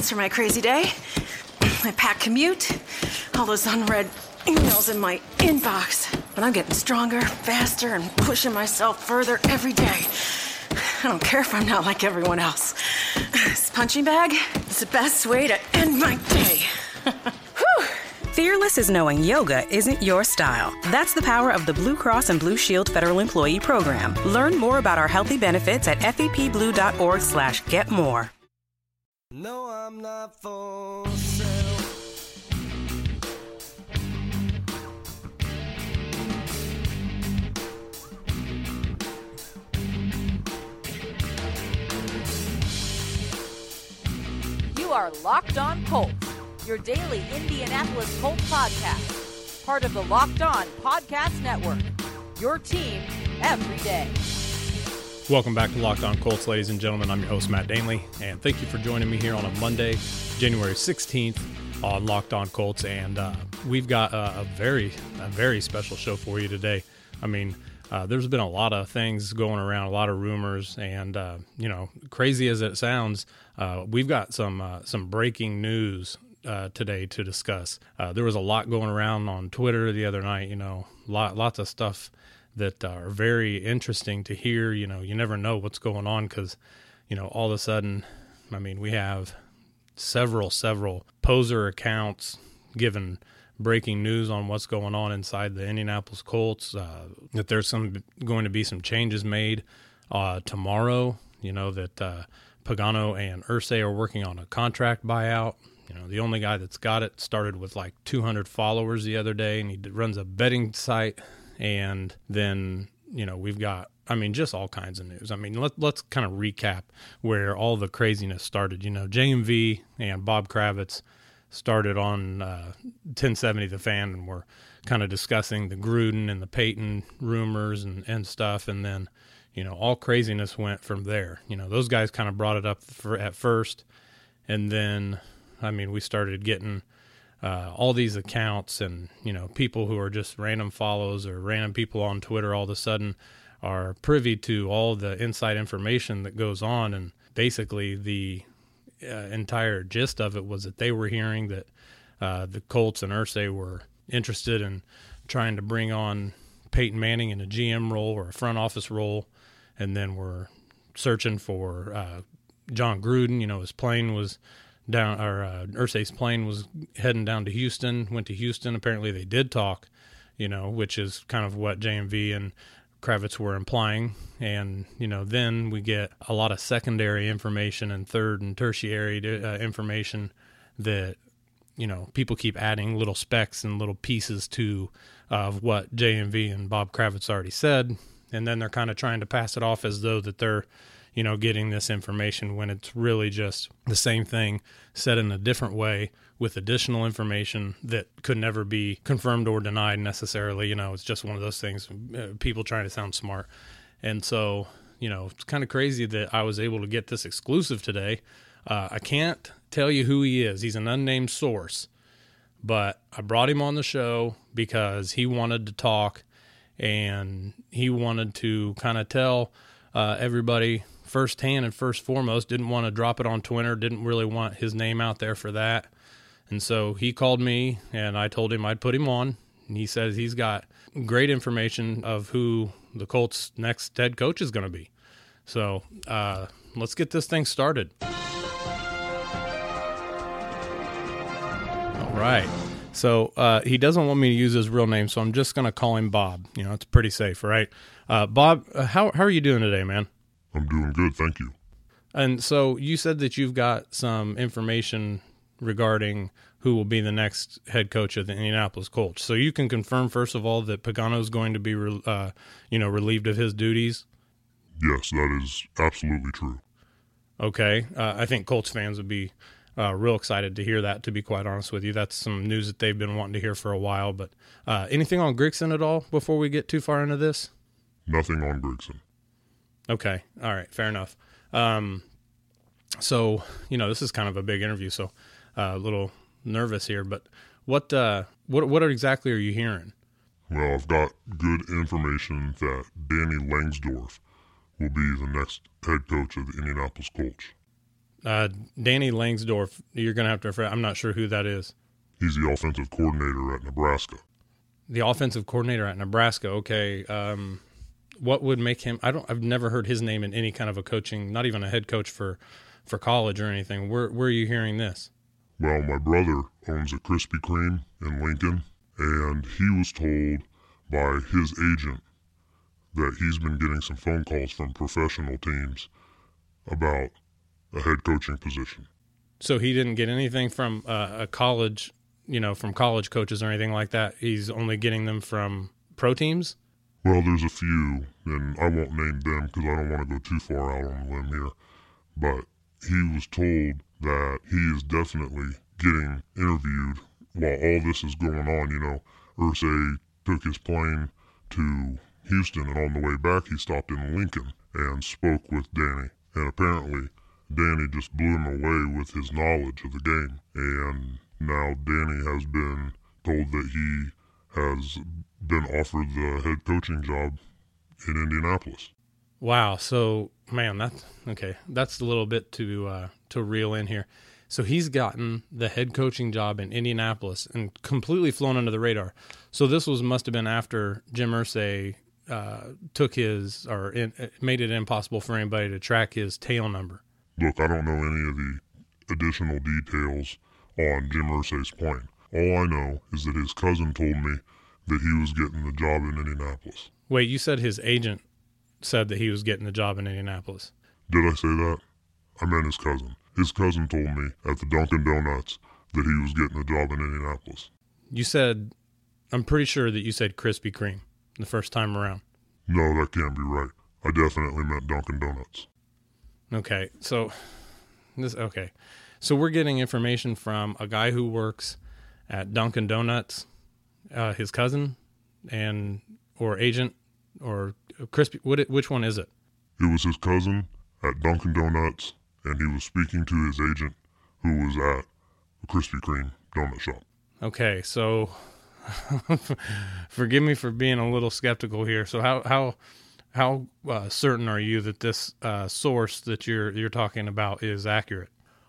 for my crazy day. My packed commute, all those unread emails in my inbox. But I'm getting stronger, faster, and pushing myself further every day. I don't care if I'm not like everyone else. This punching bag is the best way to end my day. Whew. Fearless is knowing yoga isn't your style. That's the power of the Blue Cross and Blue Shield Federal Employee Program. Learn more about our healthy benefits at fepblue.org/getmore. No, I'm not for sale. You are Locked On Colts, your daily Indianapolis Colts podcast, part of the Locked On Podcast Network, your team every day. Welcome back to Locked On Colts, ladies and gentlemen. I'm your host, Matt Danley, and thank you for joining me here on a Monday, January 16th on Locked On Colts, and we've got a very special show for you today. I mean, there's been a lot of things going around, a lot of rumors, and, crazy as it sounds, we've got some breaking news today to discuss. There was a lot going around on Twitter the other night, lots of stuff that are very interesting to hear. You never know what's going on because, all of a sudden, I mean, we have several poser accounts giving breaking news on what's going on inside the Indianapolis Colts, that there's going to be some changes made tomorrow, that Pagano and Irsay are working on a contract buyout. The only guy that's got it started with like 200 followers the other day, and he runs a betting site. And then, we've got, just all kinds of news. Let's kind of recap where all the craziness started. JMV and Bob Kravitz started on 1070 The Fan, and we're kind of discussing the Gruden and the Peyton rumors and stuff. And then, all craziness went from there. Those guys kind of brought it up at first. And then, we started getting all these accounts and, people who are just random follows or random people on Twitter all of a sudden are privy to all the inside information that goes on. And basically the entire gist of it was that they were hearing that the Colts and Irsay were interested in trying to bring on Peyton Manning in a GM role or a front office role. And then we're searching for John Gruden. His plane was down, or Irsay's plane was heading down to Houston, went to Houston. Apparently they did talk, which is kind of what JMV and Kravitz were implying. And, then we get a lot of secondary information and third and tertiary information that, people keep adding little specks and little pieces to of what JMV and Bob Kravitz already said. And then they're kind of trying to pass it off as though that they're, getting this information when it's really just the same thing said in a different way with additional information that could never be confirmed or denied necessarily. It's just one of those things, people trying to sound smart. And so, it's kind of crazy that I was able to get this exclusive today. I can't tell you who he is. He's an unnamed source, but I brought him on the show because he wanted to talk and he wanted to kind of tell everybody firsthand and first foremost, didn't want to drop it on Twitter, didn't really want his name out there for that. And so he called me and I told him I'd put him on. And he says he's got great information of who the Colts' next head coach is going to be. So let's get this thing started. All right. So he doesn't want me to use his real name, so I'm just going to call him Bob. It's pretty safe, right? Bob, how are you doing today, man? I'm doing good, thank you. And so you said that you've got some information regarding who will be the next head coach of the Indianapolis Colts. So you can confirm, first of all, that Pagano is going to be, relieved of his duties? Yes, that is absolutely true. Okay. I think Colts fans would be real excited to hear that, to be quite honest with you. That's some news that they've been wanting to hear for a while. But anything on Grigson at all before we get too far into this? Nothing on Grigson. Okay. All right. Fair enough. So, this is kind of a big interview, so a little nervous here, but what exactly are you hearing? Well, I've got good information that Danny Langsdorf will be the next head coach of the Indianapolis Colts. Danny Langsdorf, you're going to have to refer. I'm not sure who that is. He's the offensive coordinator at Nebraska. The offensive coordinator at Nebraska. Okay. What would make him? I've never heard his name in any kind of a coaching, not even a head coach for college or anything. Where are you hearing this? Well, my brother owns a Krispy Kreme in Lincoln, and he was told by his agent that he's been getting some phone calls from professional teams about a head coaching position. So he didn't get anything from a college, from college coaches or anything like that. He's only getting them from pro teams? Well, there's a few, and I won't name them because I don't want to go too far out on a limb here, but he was told that he is definitely getting interviewed while all this is going on. Irsay took his plane to Houston, and on the way back he stopped in Lincoln and spoke with Danny, and apparently Danny just blew him away with his knowledge of the game, and now Danny has been told that he has been offered the head coaching job in Indianapolis. Wow. So, man, that's a little bit to reel in here. So he's gotten the head coaching job in Indianapolis and completely flown under the radar. So this must have been after Jim Irsay made it impossible for anybody to track his tail number. Look, I don't know any of the additional details on Jim Irsay's plane. All I know is that his cousin told me that he was getting the job in Indianapolis. Wait, you said his agent said that he was getting the job in Indianapolis. Did I say that? I meant his cousin. His cousin told me at the Dunkin' Donuts that he was getting the job in Indianapolis. I'm pretty sure that you said Krispy Kreme the first time around. No, that can't be right. I definitely meant Dunkin' Donuts. Okay, so we're getting information from a guy who works at Dunkin' Donuts, his cousin, or agent, or Krispy. Which one is it? It was his cousin at Dunkin' Donuts, and he was speaking to his agent, who was at a Krispy Kreme donut shop. Okay, so forgive me for being a little skeptical here. So how certain are you that this source that you're talking about is accurate?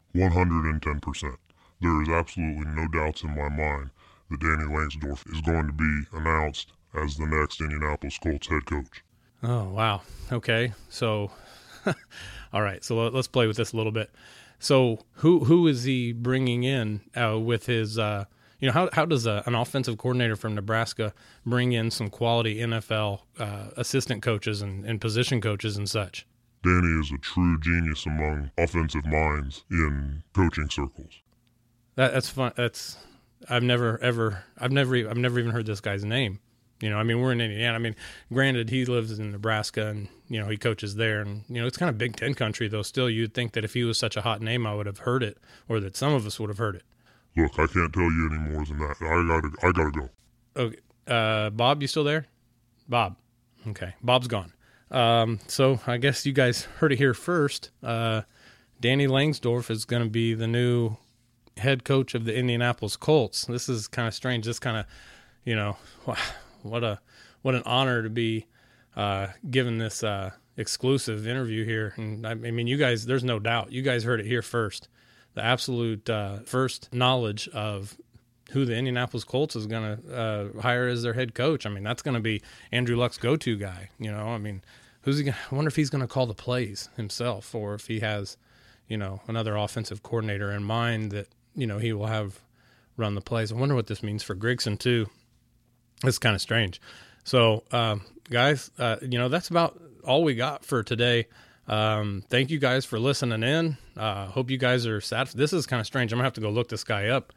110%. There is absolutely no doubts in my mind that Danny Langsdorf is going to be announced as the next Indianapolis Colts head coach. Oh, wow. Okay. So, all right. So let's play with this a little bit. So who is he bringing in with his, how does an offensive coordinator from Nebraska bring in some quality NFL assistant coaches and position coaches and such? Danny is a true genius among offensive minds in coaching circles. That's fun. I've never even heard this guy's name. We're in Indiana. Granted, he lives in Nebraska and, he coaches there. And, it's kind of Big Ten country, though. Still, you'd think that if he was such a hot name, I would have heard it, or that some of us would have heard it. Look, I can't tell you any more than that. I gotta go. Okay. Bob, you still there? Bob. Okay. Bob's gone. So I guess you guys heard it here first. Danny Langsdorf is going to be the new head coach of the Indianapolis Colts. This is kind of strange. This kind of, what an honor to be given this exclusive interview here. And you guys, there's no doubt, you guys heard it here first. The absolute first knowledge of who the Indianapolis Colts is going to hire as their head coach. That's going to be Andrew Luck's go-to guy. Who's he? I wonder if he's going to call the plays himself, or if he has, another offensive coordinator in mind that he will have run the plays. I wonder what this means for Grigson too. It's kind of strange. So, guys, that's about all we got for today. Thank you guys for listening in. Hope you guys are satisfied. This is kind of strange. I'm gonna have to go look this guy up.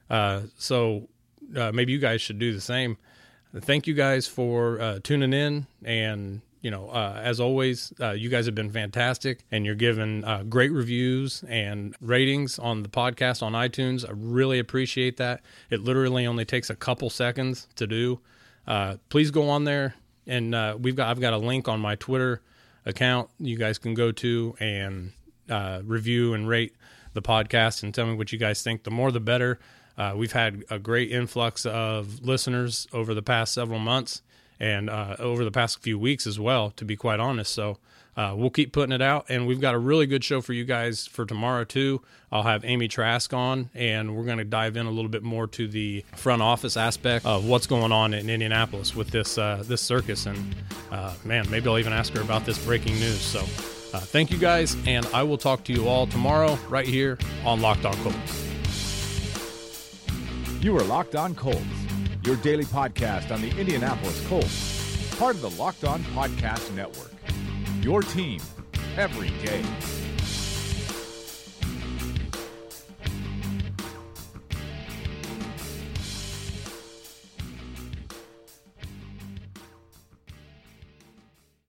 So maybe you guys should do the same. Thank you guys for tuning in, and as always, you guys have been fantastic, and you're giving great reviews and ratings on the podcast on iTunes. I really appreciate that. It literally only takes a couple seconds to do. Please go on there, and I've got a link on my Twitter account you guys can go to and review and rate the podcast and tell me what you guys think. The more the better. We've had a great influx of listeners over the past several months, and over the past few weeks as well, to be quite honest. So we'll keep putting it out, and we've got a really good show for you guys for tomorrow too. I'll have Amy Trask on, and we're going to dive in a little bit more to the front office aspect of what's going on in Indianapolis with this circus. And man, maybe I'll even ask her about this breaking news. So thank you guys, and I will talk to you all tomorrow right here on Locked On Colts. You are Locked On Colts, your daily podcast on the Indianapolis Colts, part of the Locked On Podcast Network. Your team every day.